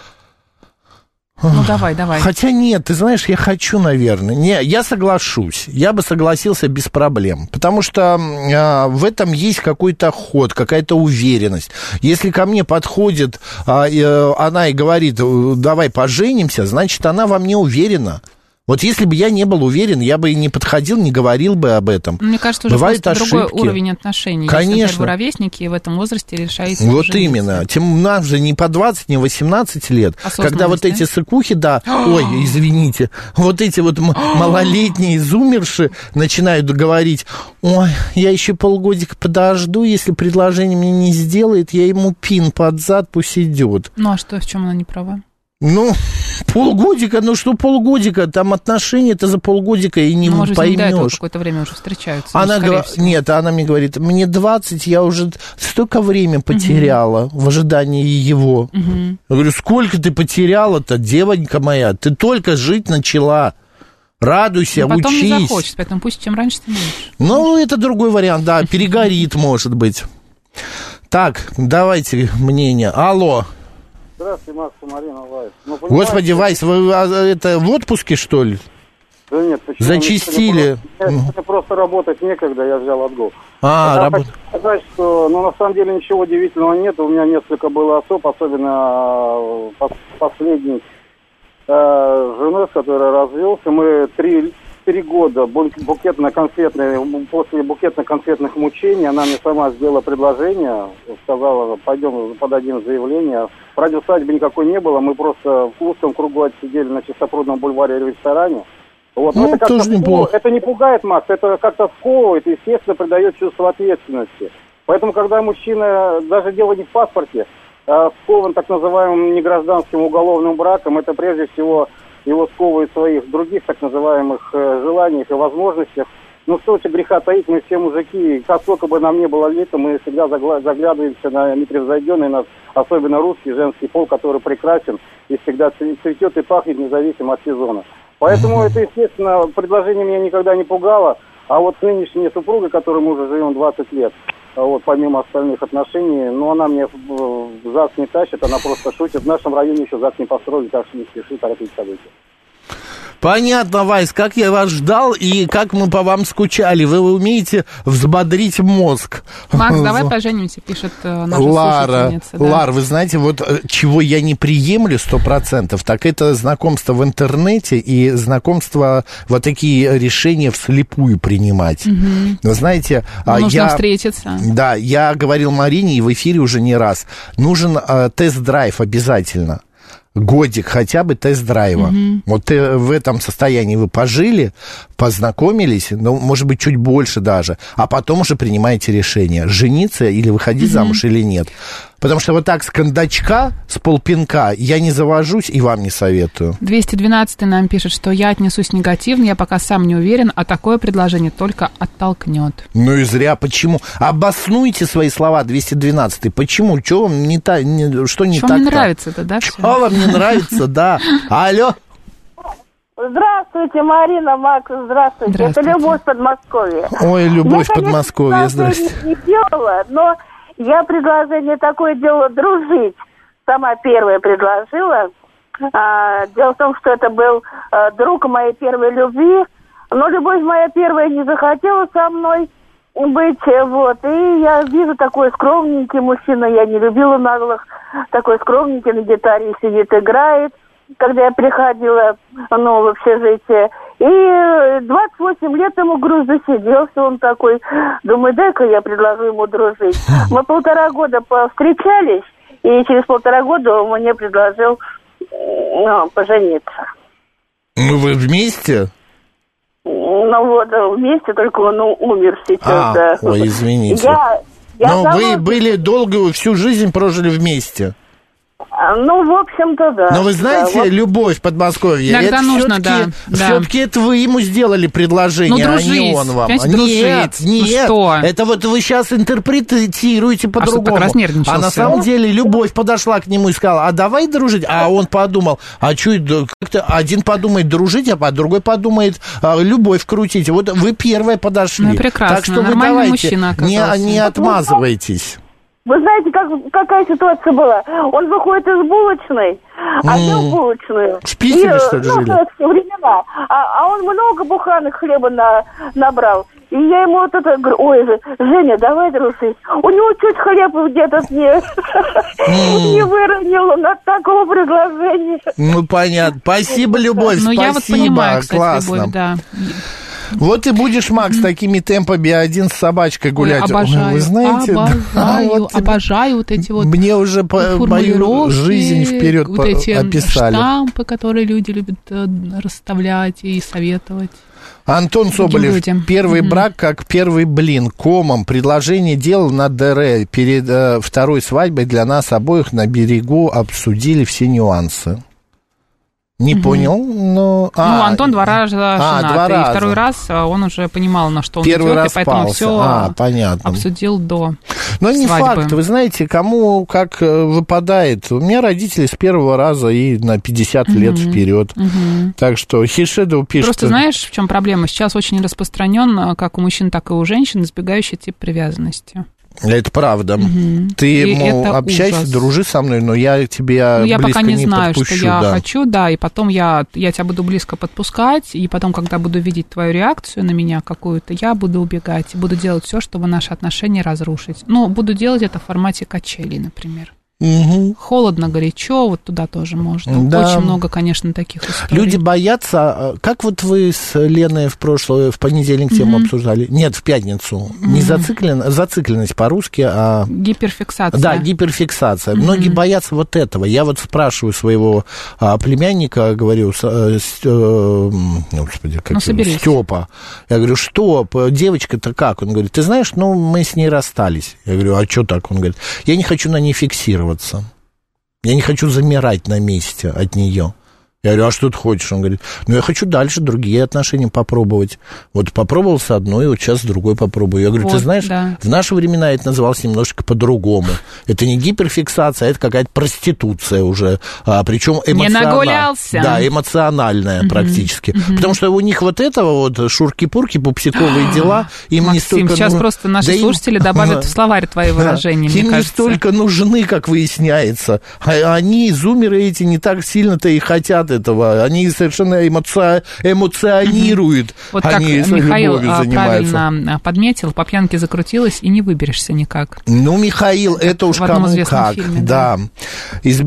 Ну, давай, давай. Хотя нет, ты знаешь, я хочу, наверное. Не, я соглашусь. Я бы согласился без проблем. Потому что а, в этом есть какой-то ход, какая-то уверенность. Если ко мне подходит а, и, она и говорит: давай поженимся, значит, она во мне уверена. Вот если бы я не был уверен, я бы и не подходил, не говорил бы об этом. Мне кажется, уже Бывают просто ошибки. другой уровень отношений. Конечно. Если вы ровесники, и в этом возрасте решаете Вот жениться. именно. Тем нам же не по двадцать, не восемнадцать лет. Когда вот да? эти сыкухи, да, ой, извините, вот эти вот м- малолетние зумерши начинают говорить, ой, я еще полгодика подожду, если предложение мне не сделает, я ему пин под зад, пусть идет. Ну, а что, в чем она не права? Ну, полгодика, ну что полгодика, там отношения-то за полгодика и не ну, может, поймешь. Может, до этого какое-то время уже встречаются. Она ну, говорит, нет, она мне говорит, мне двадцать, я уже столько времени потеряла uh-huh. в ожидании его. Uh-huh. Я говорю, сколько ты потеряла-то, девонька моя, ты только жить начала. Радуйся, но потом учись. Потом не захочет, поэтому пусть чем раньше, тем лучше. Ну, это другой вариант, да, перегорит, может быть. Так, давайте мнение. Алло. Здравствуйте, Макс и Марина, Вайс. Ну, Господи, Вайс, вы а, это в отпуске, что ли? Да нет, почему? Зачистили. Мне просто, просто работать некогда, я взял отгул. А, я работа. хочу сказать, что, ну, на самом деле ничего удивительного нет. У меня несколько было особ, особенно последний э, женой, с которой развелся. Мы три... Три года букетно-конфетные, после букетно-конфетных мучений она мне сама сделала предложение, сказала, пойдем подадим заявление. Радиосвадьбы никакой не было, мы просто в узком кругу отсидели на Чистопрудном бульваре в ресторане. Вот. Ну, это, тоже неплохо. это не пугает, Макс, это как-то сковывает, естественно, придает чувство ответственности. Поэтому, когда мужчина, даже дело не в паспорте, а скован так называемым негражданским уголовным браком, это прежде всего... его сковывает в своих других так называемых э, желаниях и возможностях. Ну, что же греха таить, мы все мужики, как сколько бы нам ни было лет, мы всегда загла- заглядываемся на непревзойденный, нас, особенно русский женский пол, который прекрасен и всегда цветет и пахнет независимо от сезона. Поэтому это, естественно, предложение меня никогда не пугало, а вот с нынешней супругой, которой мы уже живем двадцать лет, вот, помимо остальных отношений, ну, она мне в ЗАГС не тащит, она просто шутит. В нашем районе еще ЗАГС не построили, так что не спеши торопить события. Понятно, Вайс, как я вас ждал и как мы по вам скучали. Вы умеете взбодрить мозг. Макс, давай поженимся, пишет наша Лара, слушательница. Да. Лар, вы знаете, вот чего я не приемлю сто процентов, так это знакомство в интернете и знакомство, вот такие решения вслепую принимать. Угу. Вы знаете, ну, нужно я... встретиться. Да, я говорил Марине и в эфире уже не раз. Нужен э, тест-драйв обязательно. Годик хотя бы тест-драйва. Mm-hmm. Вот э, в этом состоянии вы пожили, познакомились, ну, может быть, чуть больше даже, а потом уже принимаете решение, жениться или выходить mm-hmm. замуж или нет. Потому что вот так с кондачка, с полпинка я не завожусь и вам не советую. двести двенадцатый нам пишет, что я отнесусь негативно, я пока сам не уверен, а такое предложение только оттолкнет. Ну и зря. Почему? Обоснуйте свои слова, двести двенадцатый. Почему? Что вам не так? Не, что не так? Что так-то? мне нравится это, да? Что вам не нравится, да? Алло. Здравствуйте, Марина, Макс, здравствуйте. здравствуйте. Это Любовь Подмосковья. Ой, Любовь я, Подмосковья, здрасте. Я, не делала, но я предложение такое делала дружить. Сама первая предложила. А, дело в том, что это был а, друг моей первой любви. Но любовь моя первая не захотела со мной быть, вот. И я вижу такой скромненький мужчина, я не любила наглых. Такой скромненький, на гитаре сидит, играет. Когда я приходила, ну, в общежитие. И двадцать восемь лет ему, говорю, засиделся он такой. Думаю, дай-ка я предложу ему дружить. Мы полтора года повстречались, и через полтора года он мне предложил, ну, пожениться. Ну, вы вместе? Ну, вот, вместе, только он умер сейчас, а, да. Ой, извините. Я, я Но давно... вы были долго, всю жизнь прожили вместе. Ну, в общем-то, да. Но вы знаете, да, вот. Любовь Подмосковья, иногда это нужно, все-таки, да, все-таки да. это вы ему сделали предложение, ну, дружить, а не он вам. Нет, дружить. нет, ну, что? это вот вы сейчас интерпретируете по-другому. А, а на самом деле Любовь подошла к нему и сказала, а давай дружить, а он подумал, а что это, как-то один подумает дружить, а другой подумает а, любовь крутить. Вот вы первая подошли. Ну, прекрасно, так что вы нормальный давайте, мужчина не, оказался. не отмазывайтесь. Вы знаете, как, какая ситуация была? Он выходит из булочной, а я в булочную. В Питере, что ли, ну, жили? в советские времена. А, а он много буханок хлеба на, набрал. И я ему вот это говорю, ой, Женя, давай дружить. У него чуть хлеб где-то не, не выронил он от такого предложения. Ну, понятно. Спасибо, Любовь, ну, спасибо. Я вот понимаю, кстати, классно. Любовь, да. Вот и будешь, Макс, такими темпами один с собачкой гулять. Ой, обожаю, вы знаете, обожаю, да, вот, обожаю вот эти вот мне уже по, мою жизнь вперед вот эти описали. Штампы, которые люди любят расставлять и советовать. Антон Соболев, первый mm-hmm. брак как первый блин, комом, предложение делал на ДР перед э, второй свадьбой для нас обоих на берегу, обсудили все нюансы. Не угу. понял, но... А, ну, Антон два раза а, женат, два и раза. второй раз он уже понимал, на что он Первый идет, раз и поэтому спался. все а, понятно. обсудил до Но не свадьбы. факт, вы знаете, кому как выпадает. У меня родители с первого раза и на пятьдесят угу. лет вперед. Угу. Так что Хишедов пишет... Просто знаешь, в чем проблема? Сейчас очень распространен, как у мужчин, так и у женщин, избегающий тип привязанности. Это правда. Угу. Ты, и мол, общайся, ужас. дружи со мной, но я тебя ну, я близко пока не, не знаю, подпущу. что я да. хочу, да, и потом я, я тебя буду близко подпускать, и потом, когда буду видеть твою реакцию на меня какую-то, я буду убегать, и буду делать все, чтобы наши отношения разрушить. Ну, буду делать это в формате качелей, например. Угу. Холодно, горячо, вот туда тоже можно. Да. Очень много, конечно, таких историй. Люди боятся. Как вот вы с Леной в прошлый, в понедельник тему угу. обсуждали? Нет, в пятницу. Угу. Не зациклен, зацикленность по-русски, а... Гиперфиксация. Да, гиперфиксация. Угу. Многие боятся вот этого. Я вот спрашиваю своего а, племянника, говорю, с, с, э, господи, как ну, его, Стёпа. Я говорю, что, девочка-то как? Он говорит, ты знаешь, ну, мы с ней расстались. Я говорю, а что так? Он говорит, я не хочу на ней фиксироваться. Я не хочу замирать на месте от нее. Я говорю, а что ты хочешь? Он говорит, ну, я хочу дальше другие отношения попробовать. Вот попробовал с одной, вот сейчас с другой попробую. Я говорю, вот, ты знаешь, да. в наши времена это называлось немножечко по-другому. Это не гиперфиксация, это какая-то проституция уже. А, причем эмоциональная. Не нагулялся. Да, эмоциональная uh-huh. практически. Uh-huh. Потому что у них вот этого вот шурки-пурки, пупсиковые дела, им Максим, не столько... сейчас ну, просто наши да слушатели им... добавят в словарь твои выражения, да, мне им кажется. не столько нужны, как выясняется. А они, зумеры эти, не так сильно-то и хотят этого. Они совершенно эмоци... эмоционируют. Вот они как Михаил правильно подметил, по пьянке закрутилась, и не выберешься никак. Ну, Михаил, как это уж кому как. Фильме, да. да. Из...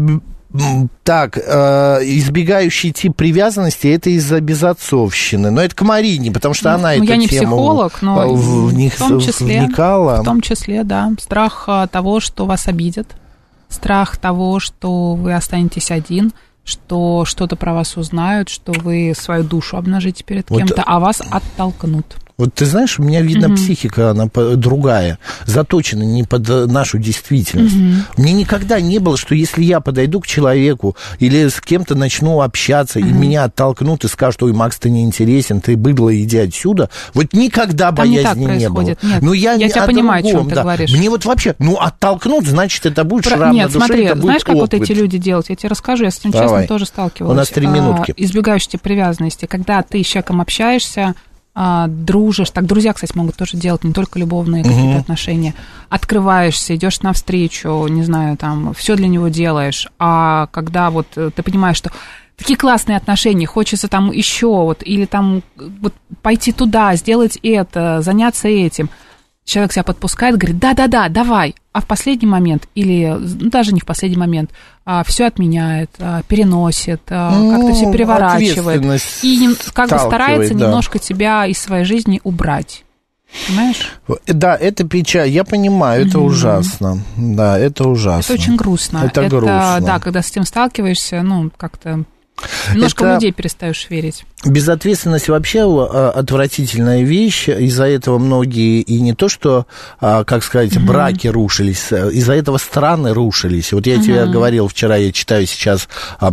Так, э, избегающий тип привязанности, это из-за безотцовщины. Но это к Марине, потому что ну, она ну, эту я не тему психолог, но в, них в том числе, вникала. В том числе, да. Страх того, что вас обидят. Страх того, что вы останетесь один, что что-то про вас узнают, что вы свою душу обнажите перед вот, кем-то, а вас оттолкнут. Вот ты знаешь, у меня видно uh-huh. психика, она другая, заточена не под нашу действительность. Uh-huh. Мне никогда не было, что если я подойду к человеку или с кем-то начну общаться, uh-huh. и меня оттолкнут и скажут, ой, Макс, ты неинтересен, ты быдло, иди отсюда. Вот никогда там боязни не, не было. Нет, ну, я я тебя понимаю, другом, о чем да. ты говоришь. Мне вот вообще, ну, оттолкнут, значит, это будет Про... шрам нет, на душе, смотри, это будет знаешь, как опыт. вот эти люди делают? Я тебе расскажу, я с этим, Давай. честно, тоже сталкивалась. У нас три минутки. А, избегающие привязанности, когда ты с человеком общаешься, А, дружишь, так друзья, кстати, могут тоже делать, не только любовные uh-huh. какие-то отношения, открываешься, идешь навстречу, не знаю, там, все для него делаешь, а когда вот ты понимаешь, что такие классные отношения, хочется там еще вот, или там вот пойти туда, сделать это, заняться этим, человек себя подпускает, говорит, да-да-да, давай, а в последний момент, или ну, даже не в последний момент, а, все отменяет, а, переносит, а, ну, как-то все переворачивает. И как бы старается да. немножко тебя из своей жизни убрать. Понимаешь? Да, это печаль, я понимаю, это mm-hmm. ужасно. Да, это ужасно. Это очень грустно. Это, это грустно. Да, когда с этим сталкиваешься, ну, как-то... Немножко это... в людей перестаешь верить. Безответственность вообще отвратительная вещь. Из-за этого многие, и не то, что, как сказать, mm-hmm. браки рушились, из-за этого страны рушились. Вот я mm-hmm. тебе говорил вчера, я читаю сейчас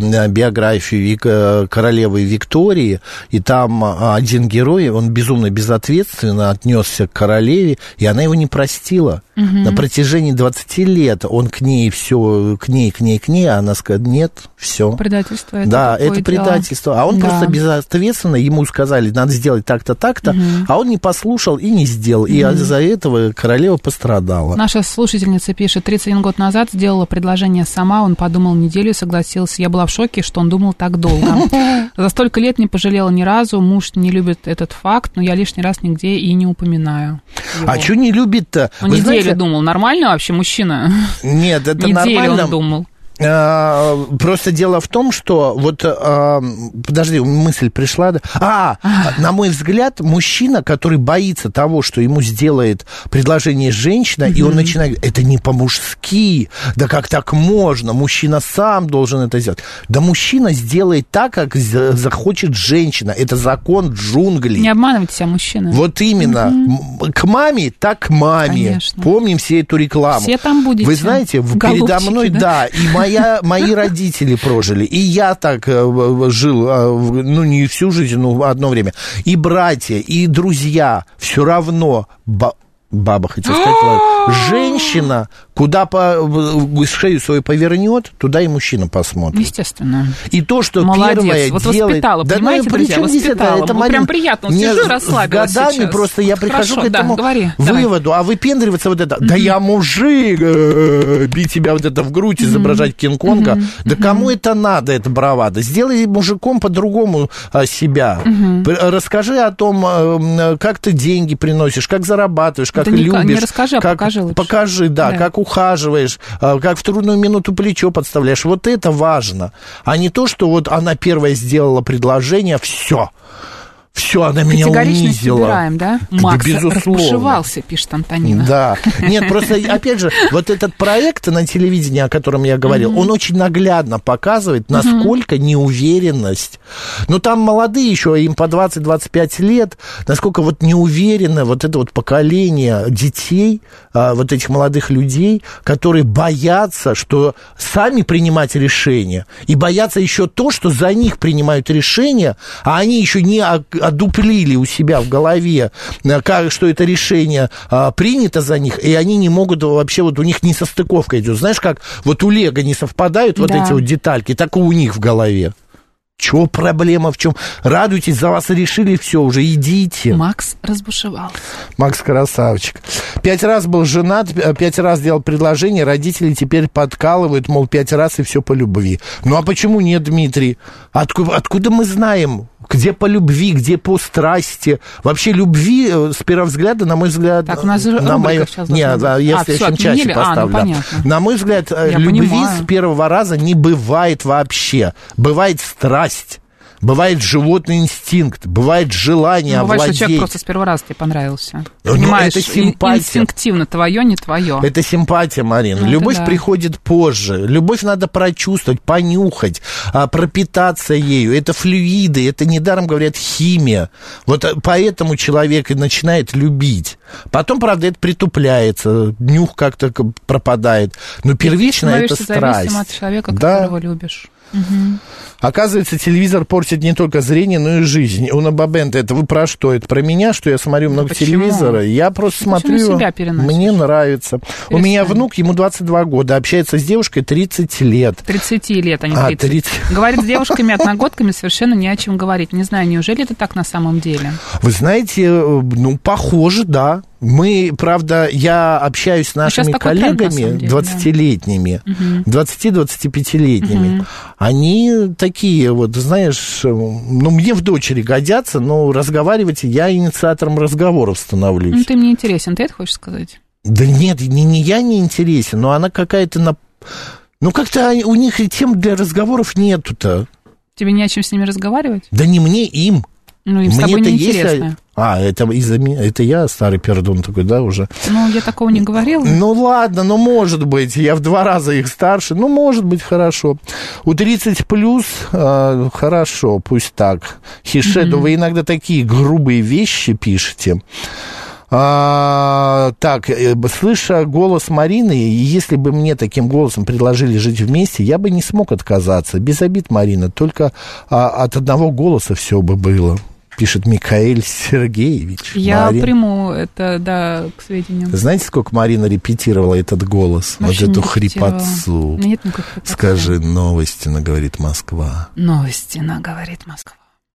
биографию королевы Виктории, и там один герой, он безумно безответственно отнесся к королеве, и она его не простила. Mm-hmm. На протяжении двадцати лет он к ней все, к ней, к ней, к ней, а она сказала, нет, все. Предательство это. Да, Да, Такое это предательство. дело. А он да. просто безответственно, ему сказали, надо сделать так-то, так-то, угу. а он не послушал и не сделал. И угу. из-за этого королева пострадала. Наша слушательница пишет, тридцать один год назад сделала предложение сама, он подумал неделю и согласился. Я была в шоке, что он думал так долго. За столько лет не пожалела ни разу, муж не любит этот факт, но я лишний раз нигде и не упоминаю его. А что не любит-то? Он неделю знаете... думал, нормально вообще мужчина? Нет, это неделю нормально. Неделю он думал. Просто дело в том, что вот, подожди, мысль пришла. А, на мой взгляд, мужчина, который боится того, что ему сделает предложение женщина, mm-hmm. и он начинает, это не по-мужски, да как так можно, мужчина сам должен это сделать. Да мужчина сделает так, как захочет женщина, это закон джунглей. Не обманывайте себя, мужчина. Вот именно, mm-hmm. к маме, так к маме. Конечно. Помним все эту рекламу. Все там будете. Вы знаете, передо мной, да, да и моя Я, мои родители прожили, и я так э, жил, э, ну, не всю жизнь, но одно время. И братья, и друзья, все равно... Ба- баба, хотел сказать, женщина, куда по, шею свою повернет, туда и мужчина посмотрит. Естественно. И то, что молодец. первое вот делает... воспитала, да, понимаете, ну, друзья, воспитала. Это, это Марин... прям приятно, вот сижу и расслабилась с годами сейчас. просто я прихожу Хорошо, к этому да, говори, выводу, давай. А выпендриваться вот это, Mm-hmm. да я мужик, бить тебя вот это в грудь, изображать mm-hmm. Кинг-Конга, mm-hmm. да кому mm-hmm. это надо, это бравада? Сделай мужиком по-другому а, себя. Mm-hmm. Расскажи о том, а, как ты деньги приносишь, как зарабатываешь, как да любишь. Не расскажи, а как, покажи лучше. Покажи, да, да, как ухаживаешь, как в трудную минуту плечо подставляешь. Вот это важно. А не то, что вот она первая сделала предложение, все. Все, она меня унизила. Убираем, да? Макс да, разбушевался, пишет Антонина. Да. Нет, просто, опять же, вот этот проект на телевидении, о котором я говорил, mm-hmm. он очень наглядно показывает, насколько mm-hmm. неуверенность. Ну, там молодые еще, им по двадцать-двадцать пять лет, насколько вот неуверенно вот это вот поколение детей, вот этих молодых людей, которые боятся, что сами принимать решения, и боятся еще то, что за них принимают решения, а они еще не одуплили у себя в голове, как, что это решение а, принято за них, и они не могут вообще, вот у них несостыковка идет. Знаешь, как вот у Лего не совпадают вот да. эти вот детальки, так и у них в голове. Чего проблема в чем? Радуйтесь, за вас решили, все, уже идите. Макс разбушевал. Макс красавчик. Пять раз был женат, пять раз делал предложение, родители теперь подкалывают, мол, пять раз и все по любви. Ну, а почему нет, Дмитрий? Откуда, откуда мы знаем? Где по любви, где по страсти? Вообще любви, с первого взгляда, на мой взгляд... Так, у нас же на мою... сейчас Нет, должна быть. я а, в следующем часе поставлю. А, ну, на мой взгляд, я любви понимаю. с первого раза не бывает вообще. Бывает страсть. Бывает животный инстинкт, бывает желание ну, бывает, овладеть. Что человек просто с первого раза тебя понравился. Ну, понимаешь, это симпатия. Инстинктивно, твое, не твое. Это симпатия, Марина. Ну, любовь да. приходит позже. Любовь надо прочувствовать, понюхать, пропитаться ею. Это флюиды, это недаром говорят химия. Вот поэтому человек и начинает любить. Потом, правда, это притупляется, нюх как-то пропадает. Но первично это страсть. Зависимо от человека, да. которого любишь. Угу. Оказывается, телевизор портит не только зрение, но и жизнь. Уна Бабента, это вы про что? Это про меня, что я смотрю много Почему? телевизора? Я просто смотрю, себя мне нравится. Перестань. У меня внук, ему двадцать два года, общается с девушкой тридцать лет. тридцать лет, а не тридцать. А, тридцать. Говорит, с девушками-одногодками совершенно не о чем говорить. Не знаю, неужели это так на самом деле? Вы знаете, ну, похоже, да. Мы, правда, я общаюсь с нашими коллегами деле, двадцатилетними, да. двадцати-двадцатипятилетними. Угу. Они такие, вот, знаешь, ну, мне в дочери годятся, но разговаривать я инициатором разговоров становлюсь. Ну, ты мне интересен, ты это хочешь сказать? Да нет, не, не я не интересен, но она какая-то... На... Ну, как-то у них и тем для разговоров нету-то. Тебе не о чем с ними разговаривать? Да не мне, им. Ну, им с тобой неинтересно. Есть... А, это из-за меня, это я старый пердун такой, да, уже? Ну, я такого не говорила. Ну, ладно, ну, может быть, я в два раза их старше, ну, может быть, хорошо. У тридцать плюс, э, хорошо, пусть так. Хишеду, mm-hmm. вы иногда такие грубые вещи пишете. А, так, слыша голос Марины, если бы мне таким голосом предложили жить вместе, я бы не смог отказаться. Без обид, Марина, только а, от одного голоса все бы было. Пишет Михаил Сергеевич. Я Марин... приму это, да, к сведению. Знаете, сколько Марина репетировала этот голос? Вообще вот эту хрипотцу. Нет никакой хрипотцы. Скажи, новости, она говорит Москва. Новости, она говорит Москва.